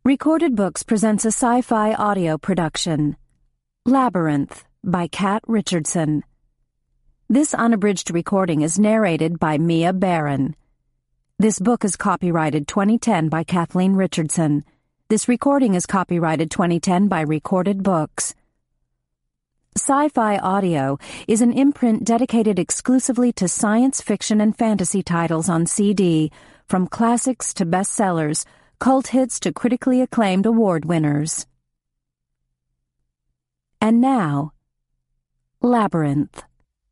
Recorded Books presents a sci-fi audio production. Labyrinth by Kat Richardson. This unabridged recording is narrated by Mia Barron. This book is copyrighted 2010 by Kathleen Richardson. This recording is copyrighted 2010 by Recorded Books. Sci-Fi Audio is an imprint dedicated exclusively to science fiction and fantasy titles on CD, from classics to bestsellers, cult hits to critically acclaimed award winners. And now, Labyrinth.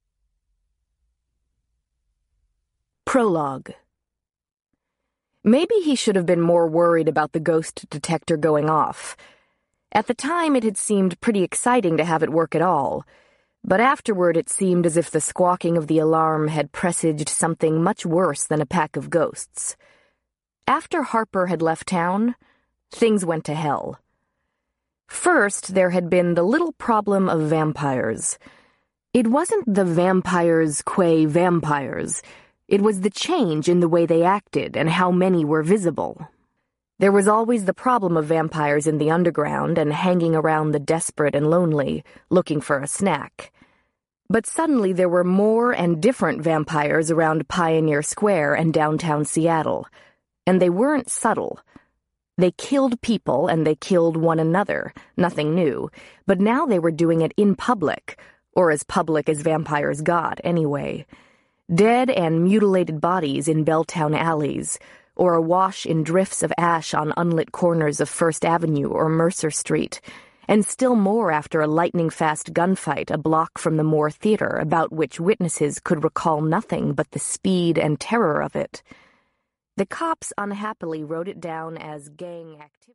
Prologue. Maybe he should have been more worried about the ghost detector going off. At the time, it had seemed pretty exciting to have it work at all, but afterward it seemed as if the squawking of the alarm had presaged something much worse than a pack of ghosts. After Harper had left town, things went to hell. First, there had been the little problem of vampires. It wasn't the vampires qua vampires. It was the change in the way they acted and how many were visible. There was always the problem of vampires in the underground and hanging around the desperate and lonely, looking for a snack. But suddenly there were more and different vampires around Pioneer Square and downtown Seattle. And they weren't subtle. They killed people and they killed one another, nothing new, but now they were doing it in public, or as public as vampires got, anyway. Dead and mutilated bodies in Belltown alleys, or awash in drifts of ash on unlit corners of First Avenue or Mercer Street, and still more after a lightning-fast gunfight a block from the Moore Theater about which witnesses could recall nothing but the speed and terror of it. The cops unhappily wrote it down as gang activity.